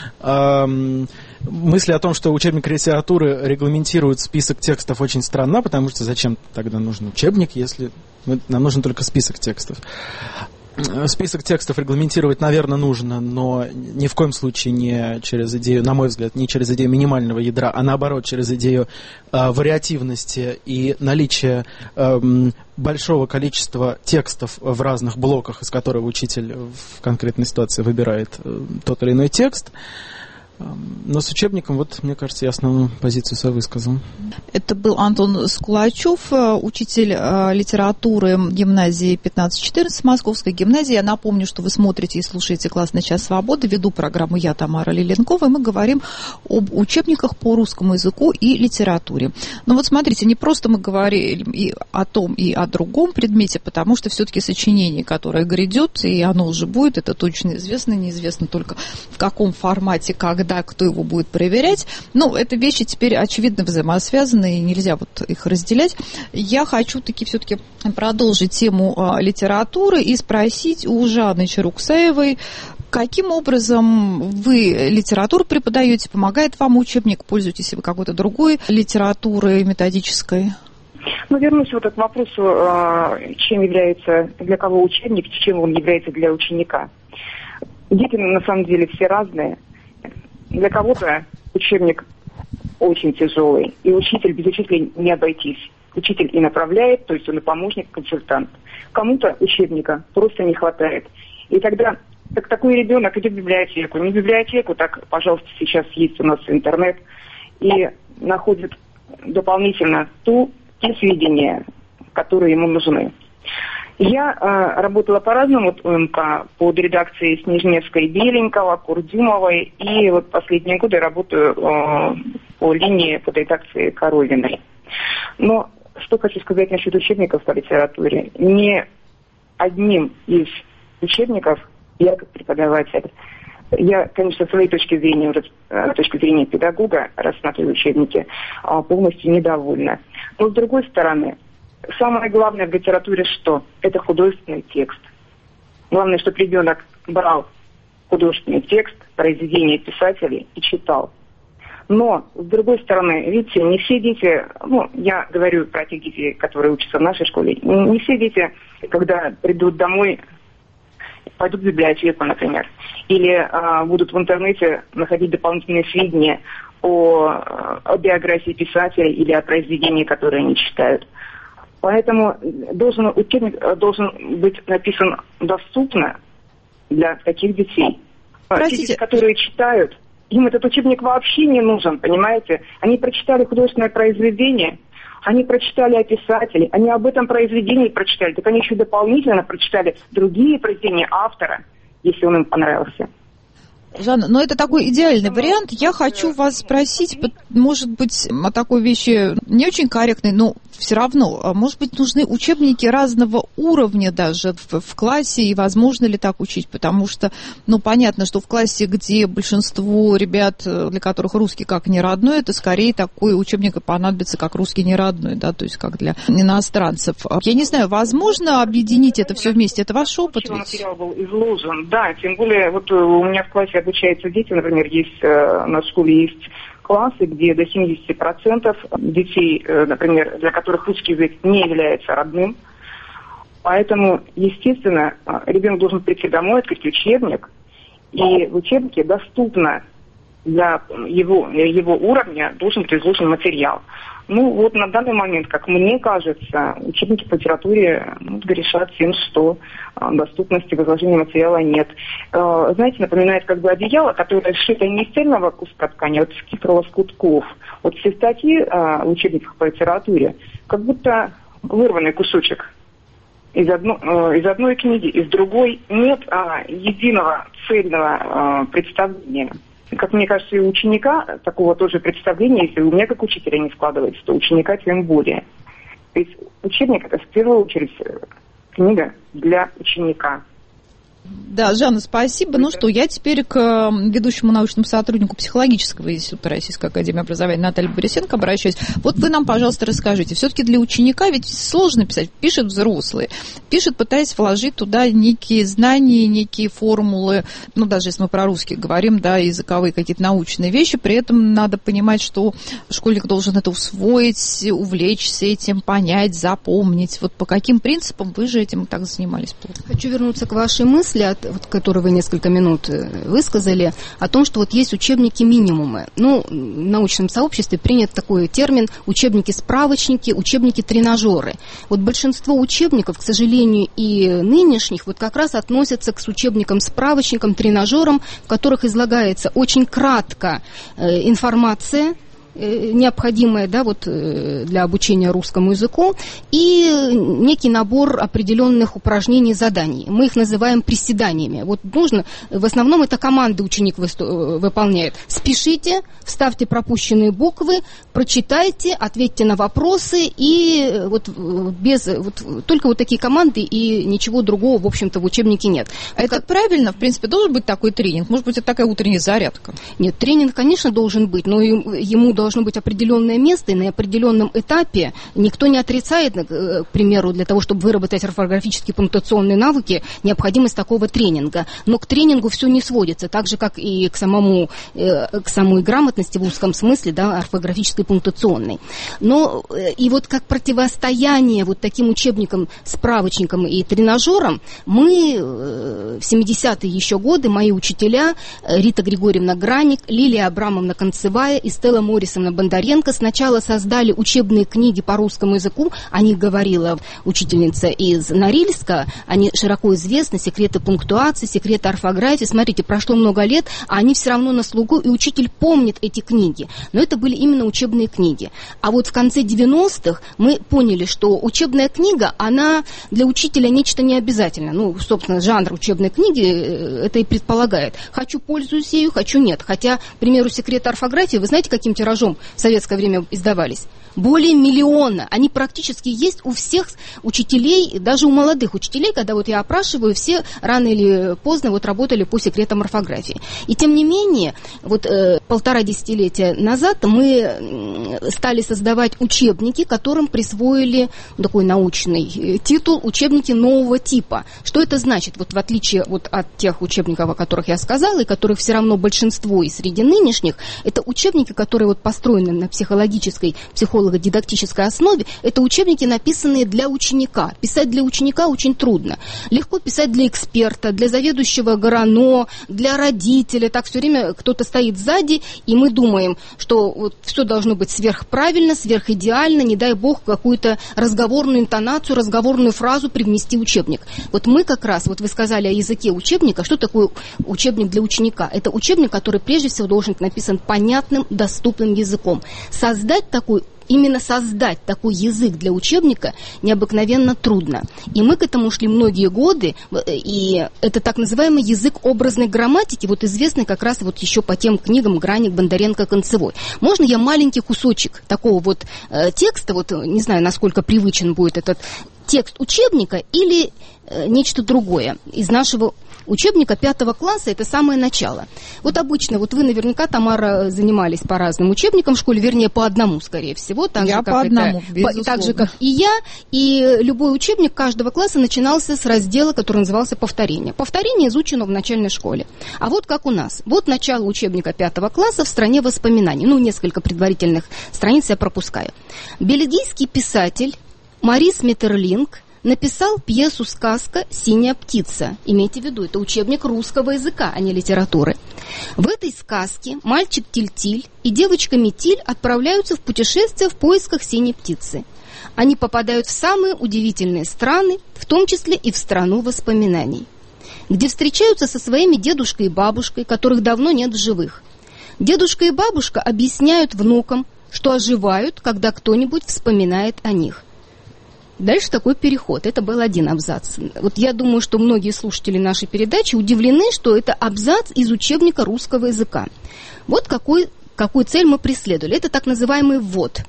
Эм, мысли о том, что учебник литературы регламентирует список текстов, очень странна, потому что зачем тогда нужен учебник, если нам нужен только список текстов. Список текстов регламентировать, наверное, нужно, но ни в коем случае не через идею, на мой взгляд, не через идею минимального ядра, а наоборот, через идею э, вариативности и наличия э, большого количества текстов в разных блоках, из которых учитель в конкретной ситуации выбирает э, тот или иной текст. Но с учебником, вот, мне кажется, я основную позицию свою высказал. Это был Антон Скулачев, учитель литературы гимназии пятнадцать четырнадцать, Московской гимназии. Я напомню, что вы смотрите и слушаете «Классный час свободы». Веду программу я, Тамара Лиленкова, и мы говорим об учебниках по русскому языку и литературе. Но вот смотрите, не просто мы говорили и о том, и о другом предмете, потому что все-таки сочинение, которое грядет, и оно уже будет, это точно известно, неизвестно только в каком формате, когда, кто его будет проверять. Ну, это вещи теперь, очевидно, взаимосвязаны, и нельзя вот их разделять. Я хочу таки все-таки продолжить тему а, литературы и спросить у Жанны Чаруксаевой, каким образом вы литературу преподаете, помогает вам учебник, пользуетесь ли вы какой-то другой литературой методической? Ну, вернусь вот к вопросу, чем является, для кого учебник, чем он является для ученика. Дети, на самом деле, все разные. Для кого-то учебник очень тяжелый, и учитель без учителя не обойтись. Учитель и направляет, то есть он и помощник, консультант. Кому-то учебника просто не хватает. И тогда так, такой ребенок идет в библиотеку. Не в библиотеку, так, пожалуйста, сейчас есть у нас интернет, и находит дополнительно ту, те сведения, которые ему нужны. Я э, работала по-разному вот, по, под редакцией Снежневской, Беленького, Курдюмовой, и вот последние годы работаю э, по линии под редакцией Коровиной. Но что хочу сказать насчет учебников по литературе. Ни одним из учебников я как преподаватель, я, конечно, с своей точки зрения, уже, с точки зрения педагога, рассматриваю учебники, полностью недовольна. Но с другой стороны, самое главное в литературе что? Это художественный текст. Главное, чтобы ребенок брал художественный текст, произведения писателей и читал. Но, с другой стороны, видите, не все дети, ну, я говорю про тех детей, которые учатся в нашей школе, не все дети, когда придут домой, пойдут в библиотеку, например, или а, будут в интернете находить дополнительные сведения о, о биографии писателя или о произведении, которые они читают. Поэтому должен, учебник должен быть написан доступно для таких детей. Простите. Те дети, которые читают, им этот учебник вообще не нужен, понимаете? Они прочитали художественное произведение, они прочитали о писателе, они об этом произведении прочитали, так они еще дополнительно прочитали другие произведения автора, если он им понравился. Жанна, но это такой идеальный вариант. Я хочу вас спросить, может быть, о такой вещи не очень корректной, но все равно, может быть, нужны учебники разного уровня даже в, в классе, и возможно ли так учить? Потому что, ну, понятно, что в классе, где большинство ребят, для которых русский как не родной, это скорее такой учебник понадобится, как русский не родной, да, то есть как для иностранцев. Я не знаю, возможно объединить это все вместе? Это ваш опыт ведь? Материал был изложен, да, тем более, вот у меня в классе обучаются дети, например, есть на школе есть классы, где до семьдесят процентов детей, например, для которых русский язык не является родным. Поэтому, естественно, ребенок должен прийти домой, открыть учебник, и в учебнике доступно для его, его уровня должен быть изложен материал. Ну, вот на данный момент, как мне кажется, учебники по литературе ну, грешат тем, что э, доступности в изложении материала нет. Э, знаете, напоминает как бы одеяло, которое сшито не из цельного куска ткани, а вот из каких-то лоскутков. Вот все статьи э, в учебниках по литературе как будто вырванный кусочек из, одно, из одной книги, из другой нет а, единого цельного а, представления. Как мне кажется, и у ученика такого тоже представления, если у меня как учителя не складывается, то у ученика тем более. То есть учебник – это в первую очередь книга для ученика. Да, Жанна, спасибо. Ну что, я теперь к ведущему научному сотруднику психологического института Российской академии образования Наталье Борисенко обращаюсь. Вот вы нам, пожалуйста, расскажите. Все-таки для ученика ведь сложно писать. Пишет взрослый. Пишет, пытаясь вложить туда некие знания, некие формулы. Ну, даже если мы про русский говорим, да, языковые какие-то научные вещи. При этом надо понимать, что школьник должен это усвоить, увлечься этим, понять, запомнить. Вот по каким принципам вы же этим так занимались? Хочу вернуться к вашей мысли, вот, которую вы несколько минут высказали, о том, что вот есть учебники-минимумы. Ну, в научном сообществе принят такой термин учебники-справочники, учебники-тренажеры. Вот большинство учебников, к сожалению, и нынешних, вот как раз относятся к учебникам-справочникам, тренажерам, в которых излагается очень кратко э, информация, необходимое, да, вот, для обучения русскому языку, и некий набор определенных упражнений, заданий. Мы их называем приседаниями. Вот нужно, в основном это команды ученик выполняет. Спешите, вставьте пропущенные буквы, прочитайте, ответьте на вопросы, и вот без, вот, только вот такие команды, и ничего другого, в общем-то, в учебнике нет. А это как... правильно? В принципе, должен быть такой тренинг? Может быть, это такая утренняя зарядка? Нет, тренинг, конечно, должен быть, но ему должен должно быть определенное место, и на определенном этапе никто не отрицает, к примеру, для того, чтобы выработать орфографические пунктуационные навыки, необходимость такого тренинга. Но к тренингу все не сводится, так же, как и к, самому, к самой грамотности в узком смысле, да, орфографической пунктуационной. Но и вот как противостояние вот таким учебникам, справочникам и тренажерам, мы в семидесятые еще годы, мои учителя Рита Григорьевна Граник, Лилия Абрамовна Концевая и Стелла Моррисовна Бондаренко сначала создали учебные книги по русскому языку. О них говорила учительница из Норильска. Они широко известны, секреты пунктуации, секреты орфографии. Смотрите, прошло много лет, а они все равно на слуху, и учитель помнит эти книги. Но это были именно учебные книги. А вот в конце девяностых мы поняли, что учебная книга, она для учителя нечто необязательное. Ну, собственно, жанр учебной книги это и предполагает. Хочу, пользуюсь ею, хочу, нет. Хотя, к примеру, секреты орфографии, вы знаете, каким тиражом в советское время издавались? Более миллиона. Они практически есть у всех учителей, даже у молодых учителей, когда вот я опрашиваю, все рано или поздно вот работали по секретам орфографии. И тем не менее, вот э, полтора десятилетия назад мы стали создавать учебники, которым присвоили такой научный титул «Учебники нового типа». Что это значит? Вот в отличие вот от тех учебников, о которых я сказала, и которых все равно большинство и среди нынешних, это учебники, которые вот построены на психологической, психолого-дидактической основе, это учебники, написанные для ученика. Писать для ученика очень трудно. Легко писать для эксперта, для заведующего ГРАНО, для родителя. Так все время кто-то стоит сзади, и мы думаем, что вот все должно быть сверхправильно, сверхидеально, не дай бог какую-то разговорную интонацию, разговорную фразу привнести в учебник. Вот мы как раз, вот вы сказали о языке учебника. Что такое учебник для ученика? Это учебник, который прежде всего должен быть написан понятным, доступным языком. Создать такой Именно создать такой язык для учебника необыкновенно трудно. И мы к этому шли многие годы, и это так называемый язык образной грамматики, вот известный как раз вот еще по тем книгам Граник, Бондаренко, Концевой. Можно я маленький кусочек такого вот э, текста, вот не знаю, насколько привычен будет этот текст учебника или э, нечто другое из нашего учебника пятого класса, это самое начало. Вот обычно, вот вы наверняка, Тамара, занимались по разным учебникам в школе, вернее, по одному, скорее всего. Так я же, по как одному, это, по, так же, как и я. И любой учебник каждого класса начинался с раздела, который назывался «Повторение». Повторение изучено в начальной школе. А вот как у нас. Вот начало учебника пятого класса в стране воспоминаний. Ну, несколько предварительных страниц я пропускаю. Бельгийский писатель Марис Метерлинг написал пьесу «Сказка «Синяя птица». Имейте в виду, это учебник русского языка, а не литературы. В этой сказке мальчик Тиль-Тиль и девочка Метиль отправляются в путешествие в поисках синей птицы. Они попадают в самые удивительные страны, в том числе и в страну воспоминаний, где встречаются со своими дедушкой и бабушкой, которых давно нет в живых. Дедушка и бабушка объясняют внукам, что оживают, когда кто-нибудь вспоминает о них. Дальше такой переход. Это был один абзац. Вот я думаю, что многие слушатели нашей передачи удивлены, что это абзац из учебника русского языка. Вот какой, какую цель мы преследовали. Это так называемый ввод.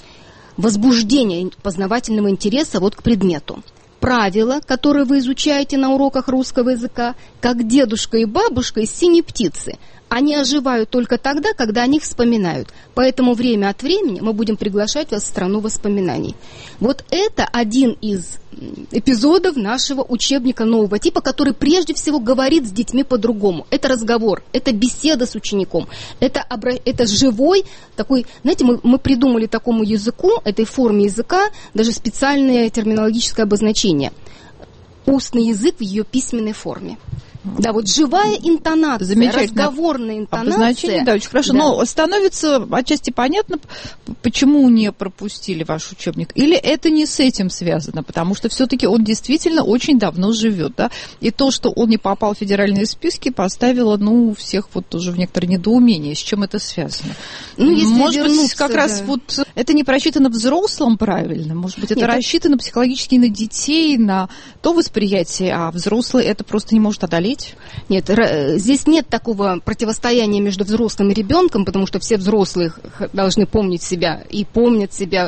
Возбуждение познавательного интереса вот к предмету. Правила, которые вы изучаете на уроках русского языка, как дедушка и бабушка из «Синей птицы». Они оживают только тогда, когда о них вспоминают. Поэтому время от времени мы будем приглашать вас в страну воспоминаний. Вот это один из эпизодов нашего учебника нового типа, который прежде всего говорит с детьми по-другому. Это разговор, это беседа с учеником, это, обра... это живой такой, знаете, мы, мы придумали такому языку, этой форме языка, даже специальное терминологическое обозначение. Устный язык в ее письменной форме. Да, вот живая интонация, разговорная интонация. Обозначение, да, очень хорошо. Да. Но становится отчасти понятно, почему не пропустили ваш учебник. Или это не с этим связано, потому что все-таки он действительно очень давно живет, да. И то, что он не попал в федеральные списки, поставило, ну, всех вот тоже в некоторое недоумение. С чем это связано? Ну, если может быть, как да. раз вот это не просчитано взрослым правильно. Может быть, это Нет, рассчитано психологически на детей, на то восприятие, а взрослый это просто не может одолеть. Нет, здесь нет такого противостояния между взрослым и ребенком, потому что все взрослые должны помнить себя и помнят себя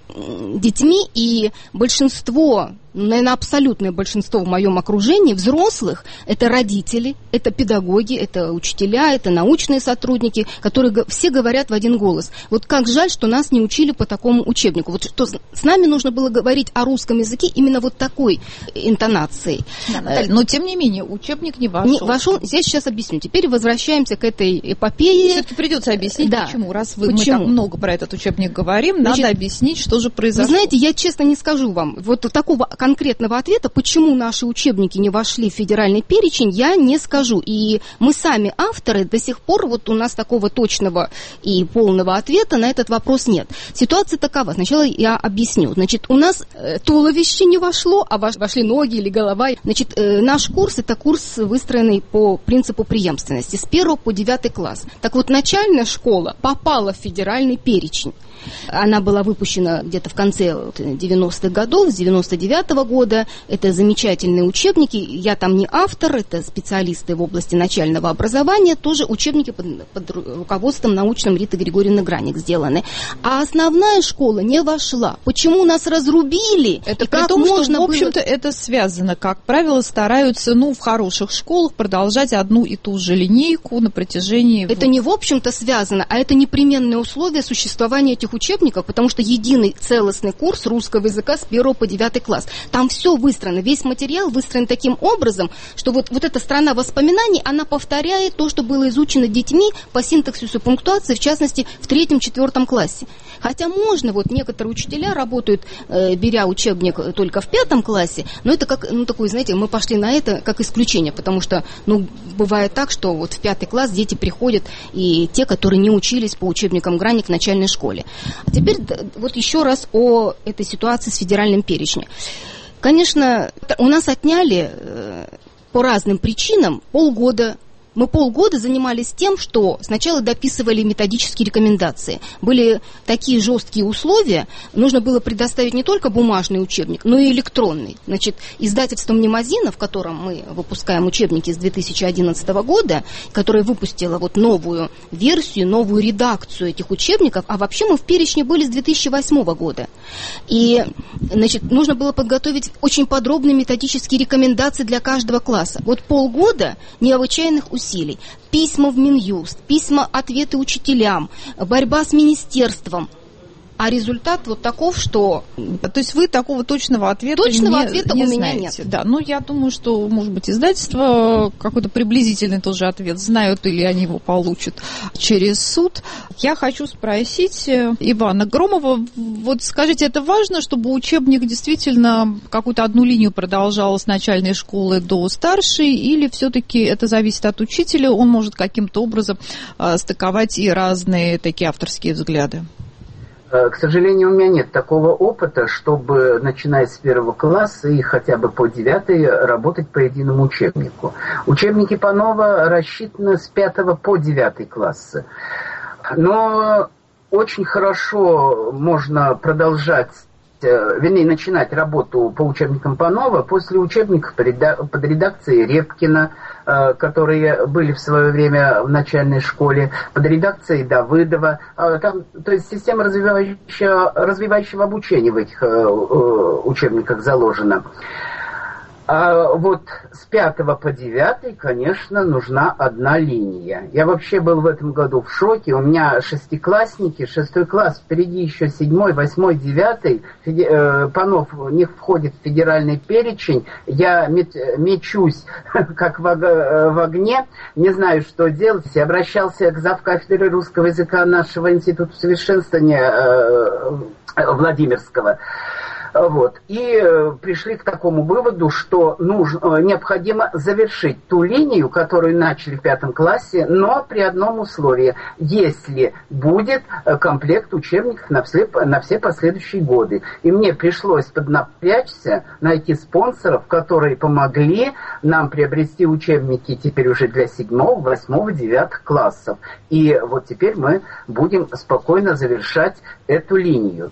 детьми, и большинство, наверное, абсолютное большинство в моем окружении взрослых – это родители, это педагоги, это учителя, это научные сотрудники, которые все говорят в один голос. Вот как жаль, что нас не учили по такому учебнику. Вот что с нами нужно было говорить о русском языке именно вот такой интонацией. Да, Наталья, но тем не менее учебник не вошел. Не вошел. Я сейчас объясню. Теперь возвращаемся к этой эпопее. Все-таки придется объяснить, да. почему. Раз вы, почему? мы так много про этот учебник говорим, Значит, надо объяснить, что же произошло. Вы знаете, я честно не скажу вам. Вот такого конкретного ответа, почему наши учебники не вошли в федеральный перечень, я не скажу. И мы сами авторы, до сих пор вот у нас такого точного и полного ответа на этот вопрос нет. Ситуация такова. Сначала я объясню. Значит, у нас э, туловище не вошло, а вошли ноги или голова. Значит, э, наш курс – это курс, выстроенный по принципу преемственности с первого по девятый класс. Так вот, начальная школа попала в федеральный перечень. Она была выпущена где-то в конце девяностых годов, с девяносто девятого года. Это замечательные учебники. Я там не автор, это специалисты в области начального образования. Тоже учебники под, под руководством научным Риты Григорьевны Граник сделаны. А основная школа не вошла. Почему нас разрубили? Это при том, что, в общем-то, было... это связано. Как правило, стараются, ну, в хороших школах продолжать одну и ту же линейку на протяжении... Это не в общем-то связано, а это непременное условие существования этих учебников, потому что единый целостный курс русского языка с первого по девятый класс. Там все выстроено, весь материал выстроен таким образом, что вот, вот эта страна воспоминаний, она повторяет то, что было изучено детьми по синтаксису и пунктуации, в частности, в третьем-четвертом классе. Хотя можно, вот некоторые учителя работают, э, беря учебник только в пятом классе, но это как, ну, такой, знаете, мы пошли на это как исключение, потому что, ну, бывает так, что вот в пятый класс дети приходят, и те, которые не учились по учебникам Граник в начальной школе. А теперь вот еще раз о этой ситуации с федеральным перечнем. Конечно, у нас отняли э, по разным причинам полгода. Мы полгода занимались тем, что сначала дописывали методические рекомендации. Были такие жесткие условия, нужно было предоставить не только бумажный учебник, но и электронный. Значит, издательство «Мнемозина», в котором мы выпускаем учебники с две тысячи одиннадцатого года, которое выпустило вот новую версию, новую редакцию этих учебников, а вообще мы в перечне были с две тысячи восьмого года. И, значит, нужно было подготовить очень подробные методические рекомендации для каждого класса. Вот полгода необычайных усилий. Усилий. Письма в Минюст, письма, ответы учителям, борьба с министерством. А результат вот таков, что... То есть вы такого точного ответа точного не, ответа не у меня знаете. нет. Да, ну я думаю, что, может быть, издательство какой-то приблизительный тоже ответ знают, или они его получат через суд. Я хочу спросить Ивана Громова, вот скажите, это важно, чтобы учебник действительно какую-то одну линию продолжал с начальной школы до старшей, или все-таки это зависит от учителя, он может каким-то образом э, стыковать и разные такие авторские взгляды? К сожалению, у меня нет такого опыта, чтобы, начиная с первого класса и хотя бы по девятый, работать по единому учебнику. Учебники Панова рассчитаны с пятого по девятый классы. Но очень хорошо можно продолжать вернее, начинать работу по учебникам Панова после учебников под редакцией Репкина, которые были в свое время в начальной школе, под редакцией Давыдова. Там, то есть система развивающего, развивающего обучения в этих учебниках заложена. А вот с пятого по девятый, конечно, нужна одна линия. Я вообще был в этом году в шоке. У меня шестиклассники, шестой класс, впереди еще седьмой, восьмой, девятый. Феди... Э, Панов не входит в федеральный перечень. Я мет... мечусь, как в, в огне, не знаю, что делать. Я обращался к завкафедры русского языка нашего института совершенствования э, Владимирского. Вот. И э, пришли к такому выводу, что нужно, э, необходимо завершить ту линию, которую начали в пятом классе, но при одном условии, если будет э, комплект учебников на все, на все последующие годы. И мне пришлось поднапрячься, найти спонсоров, которые помогли нам приобрести учебники теперь уже для седьмого, восьмого, девятых классов. И вот теперь мы будем спокойно завершать эту линию.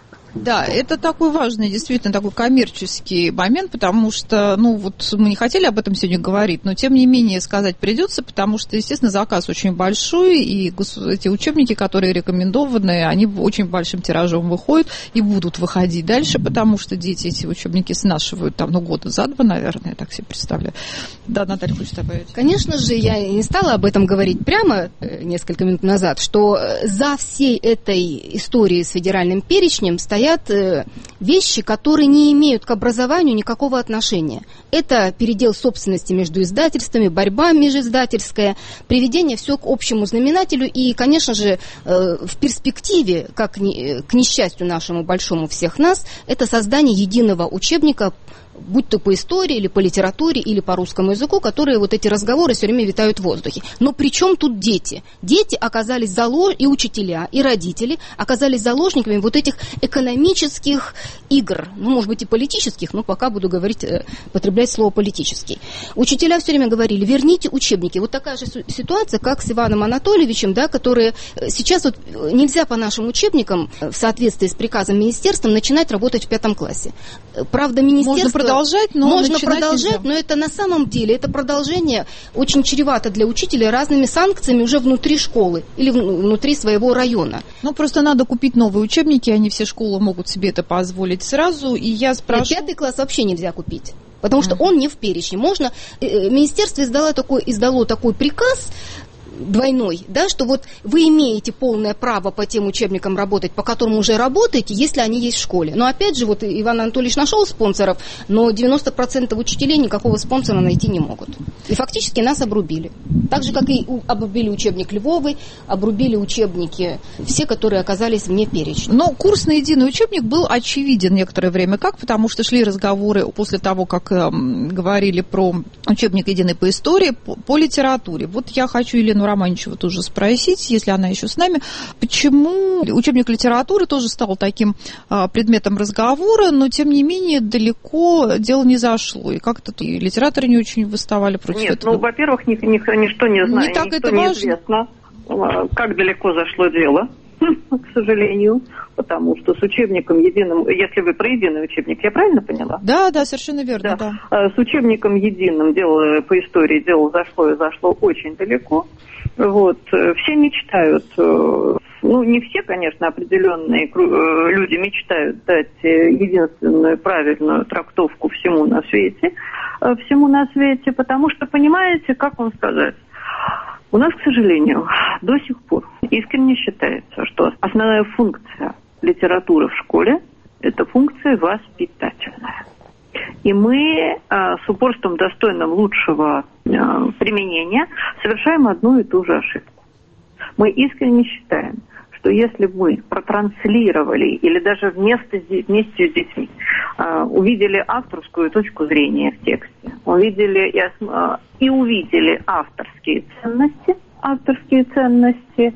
Да, это такой важный, действительно, такой коммерческий момент, потому что, ну, вот мы не хотели об этом сегодня говорить, но, тем не менее, сказать придется, потому что, естественно, заказ очень большой, и эти учебники, которые рекомендованы, они очень большим тиражом выходят и будут выходить дальше, потому что дети эти учебники снашивают там, ну, года за два, наверное, я так себе представляю. Да, Наталья, хочешь добавить? Конечно же, я не стала об этом говорить прямо несколько минут назад, что за всей этой историей с федеральным перечнем стоит стоят вещи, которые не имеют к образованию никакого отношения. Это передел собственности между издательствами, борьба межиздательская, приведение все к общему знаменателю и, конечно же, в перспективе, как к несчастью нашему большому всех нас, это создание единого учебника, будь то по истории, или по литературе, или по русскому языку, которые вот эти разговоры все время витают в воздухе. Но при чем тут дети? Дети оказались залож... и учителя, и родители оказались заложниками вот этих экономических игр, ну, может быть, и политических, но пока буду говорить, потреблять слово политический. Учителя все время говорили, верните учебники. Вот такая же ситуация, как с Иваном Анатольевичем, да, которые сейчас вот нельзя по нашим учебникам в соответствии с приказом министерства начинать работать в пятом классе. Правда, министерство... Продолжать, но Можно продолжать, нельзя. Но это на самом деле, это продолжение очень чревато для учителя разными санкциями уже внутри школы или внутри своего района. Ну, просто надо купить новые учебники, они все школы могут себе это позволить сразу, и я спрашиваю... Нет, пятый класс вообще нельзя купить, потому что uh-huh. он не в перечне. Можно... Министерство издало такой, издало такой приказ, двойной, да, что вот вы имеете полное право по тем учебникам работать, по которым уже работаете, если они есть в школе. Но опять же, вот Иван Анатольевич нашел спонсоров, но девяносто процентов учителей никакого спонсора найти не могут. И фактически нас обрубили. Так же, как и обрубили учебник Львовой, обрубили учебники все, которые оказались вне перечня. Но курс на единый учебник был очевиден некоторое время. Как? Потому что шли разговоры после того, как э, говорили про учебник единый по истории, по, по литературе. Вот я хочу Елену Романчеву тоже спросить, если она еще с нами, почему учебник литературы тоже стал таким а, предметом разговора, но тем не менее далеко дело не зашло, и как-то и литераторы не очень выставали против Нет, этого. Ну, во-первых, никто, ничто не знает, не так никто это не важно. известно, как далеко зашло дело, к сожалению, потому что с учебником единым, если вы про единый учебник, я правильно поняла? Да, да, совершенно верно, да. да. С учебником единым дело по истории дело зашло и зашло очень далеко. Вот. Все мечтают, ну, не все, конечно, определенные люди мечтают дать единственную правильную трактовку всему на свете, всему на свете, потому что, понимаете, как вам сказать, у нас, к сожалению, до сих пор искренне считается, что основная функция литературы в школе – это функция воспитательная. И мы а, с упорством, достойным лучшего а, применения, совершаем одну и ту же ошибку. Мы искренне считаем, что если мы протранслировали или даже вместе, вместе с детьми а, увидели авторскую точку зрения в тексте, увидели и, а, и увидели авторские ценности, авторские ценности,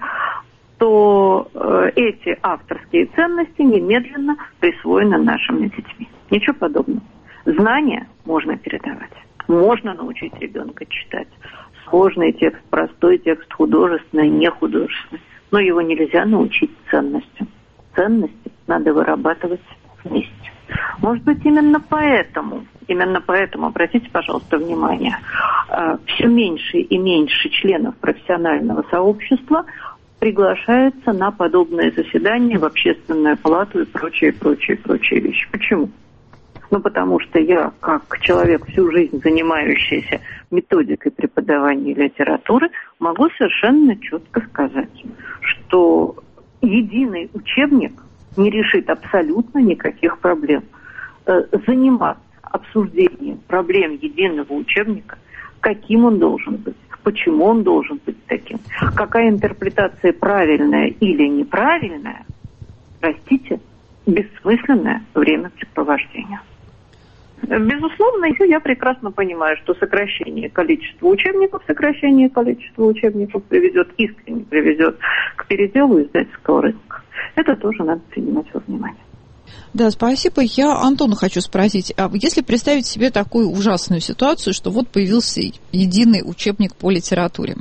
то э, эти авторские ценности немедленно присвоены нашими детьми. Ничего подобного. Знания можно передавать. Можно научить ребенка читать. Сложный текст, простой текст, художественный, нехудожественный. Но его нельзя научить ценностям. Ценности надо вырабатывать вместе. Может быть, именно поэтому, именно поэтому, обратите, пожалуйста, внимание, все меньше и меньше членов профессионального сообщества приглашается на подобные заседания в Общественную палату и прочие, прочие, прочие вещи. Почему? Ну, потому что я, как человек, всю жизнь занимающийся методикой преподавания литературы, могу совершенно четко сказать, что единый учебник не решит абсолютно никаких проблем. Заниматься обсуждением проблем единого учебника, каким он должен быть, почему он должен быть таким, какая интерпретация правильная или неправильная, простите, бессмысленное времяпрепровождение. Безусловно, еще я прекрасно понимаю, что сокращение количества учебников, сокращение количества учебников приведет, искренне приведет к переделу издательского рынка. Это тоже надо принимать во внимание. Да, спасибо. Я Антона хочу спросить, а если представить себе такую ужасную ситуацию, что вот появился единый учебник по литературе,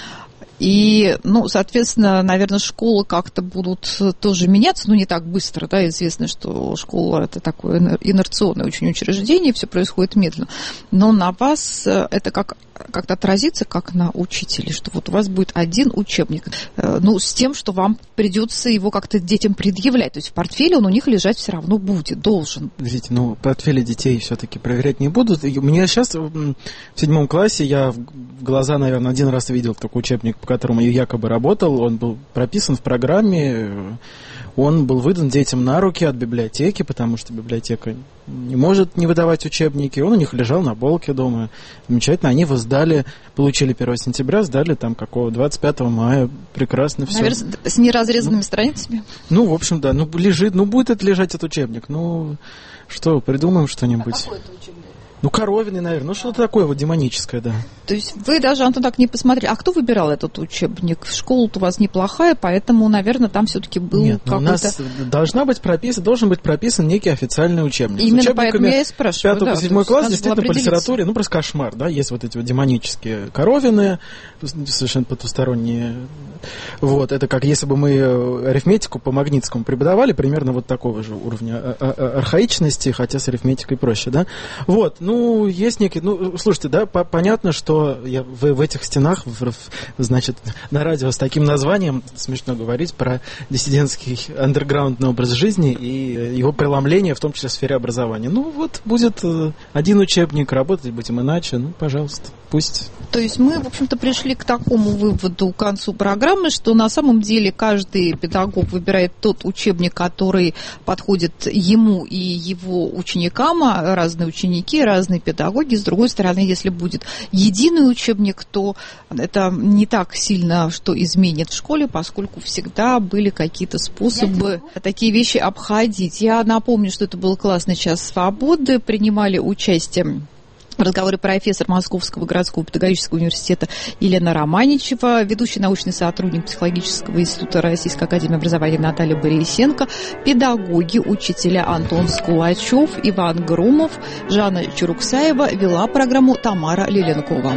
и, ну, соответственно, наверное, школы как-то будут тоже меняться, но не так быстро, да, известно, что школа – это такое инерционное очень учреждение, все происходит медленно, но на вас это как, как-то отразится, как на учителе, что вот у вас будет один учебник, ну, с тем, что вам придется его как-то детям предъявлять, то есть в портфеле он у них лежать все равно будет, должен. Видите, ну, портфели детей все-таки проверять не будут. У меня сейчас в седьмом классе я в глаза, наверное, один раз видел такой учебник, по которому я якобы работал, он был прописан в программе, он был выдан детям на руки от библиотеки, потому что библиотека не может не выдавать учебники, он у них лежал на полке дома. Замечательно, они его сдали, получили первого сентября, сдали там какого, двадцать пятого мая, прекрасно все. Наверное, с неразрезанными ну, страницами? Ну, в общем, да, ну, лежит, ну, будет это лежать этот учебник, ну, что, придумаем что-нибудь. А какой это учебник? Ну, коровиный, наверное. Ну, что-то такое вот демоническое, да. То есть вы даже, Антон, так не посмотрели. А кто выбирал этот учебник? Школа-то у вас неплохая, поэтому, наверное, там все-таки был Нет, какой-то... у нас должна быть прописан, должен быть прописан некий официальный учебник. Именно поэтому я и спрашиваю. пятый по седьмой класс действительно по литературе, ну, просто кошмар, да, есть вот эти вот демонические коровины, совершенно потусторонние. Вот, это как если бы мы арифметику по Магнитскому преподавали, примерно вот такого же уровня архаичности, хотя с арифметикой проще, да. Вот, ну, есть некий, ну, слушайте, да, по- понятно, что я в, в этих стенах, в, в, значит, на радио с таким названием, смешно говорить, про диссидентский андерграундный образ жизни и его преломление, в том числе в сфере образования. Ну, вот будет один учебник, работать будем иначе, ну, пожалуйста, пусть. То есть мы, в общем-то, пришли к такому выводу к концу программы, что на самом деле каждый педагог выбирает тот учебник, который подходит ему и его ученикам, разные ученики, разные педагоги. С другой стороны, если будет единый учебник, то это не так сильно что изменит в школе, поскольку всегда были какие-то способы такие вещи обходить. Я напомню, что это был классный час свободы, принимали участие в разговоре профессор Московского городского педагогического университета Елена Романичева, ведущий научный сотрудник Психологического института Российской академии образования Наталья Борисенко, педагоги, учителя Антон Скулачев, Иван Громов, Жанна Чуруксаева, вела программу Тамара Лиленкова.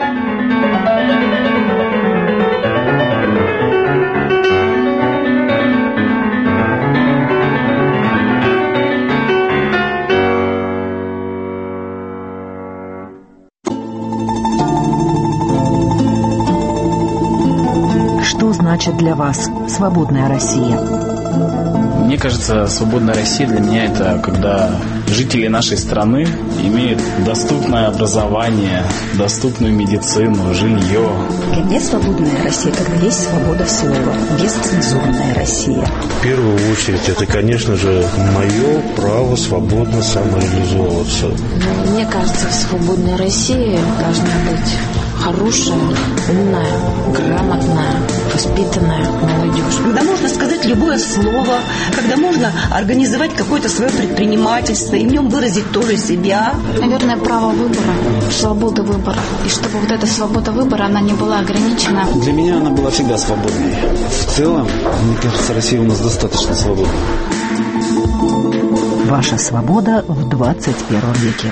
Что значит для вас свободная Россия? Мне кажется, свободная Россия для меня это когда жители нашей страны имеют доступное образование, доступную медицину, жилье. Для меня свободная Россия, когда есть свобода слова, бесцензурная Россия. В первую очередь, это, конечно же, мое право свободно самореализовываться. Ну, мне кажется, свободная Россия должна быть хорошая, умная, грамотная, воспитанная молодежь. Когда можно сказать любое слово, когда можно организовать какое-то свое предпринимательство и в нем выразить тоже себя. Наверное, право выбора, свобода выбора. И чтобы вот эта свобода выбора, она не была ограничена. Для меня она была всегда свободной. В целом, мне кажется, Россия у нас достаточно свободна. Ваша свобода в двадцать первом веке.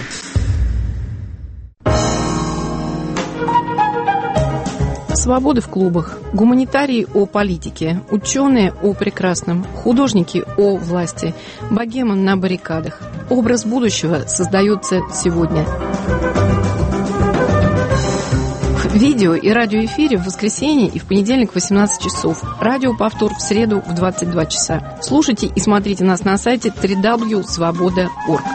Свободы в клубах, гуманитарии о политике, ученые о прекрасном, художники о власти, богема на баррикадах. Образ будущего создается сегодня. В видео и радиоэфире в воскресенье и в понедельник в восемнадцать часов. Радиоповтор в среду в двадцать два часа. Слушайте и смотрите нас на сайте дабл ю дабл ю дабл ю точка свобода точка орг.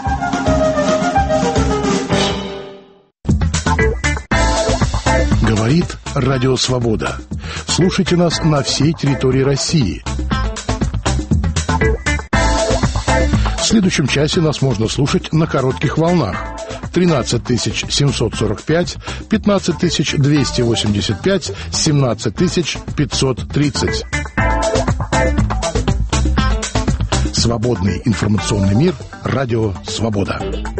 Говорит Радио Свобода. Слушайте нас на всей территории России. В следующем часе нас можно слушать на коротких волнах. тринадцать тысяч семьсот сорок пять, пятнадцать тысяч двести восемьдесят пять, семнадцать тысяч пятьсот тридцать. Свободный информационный мир. Радио Свобода.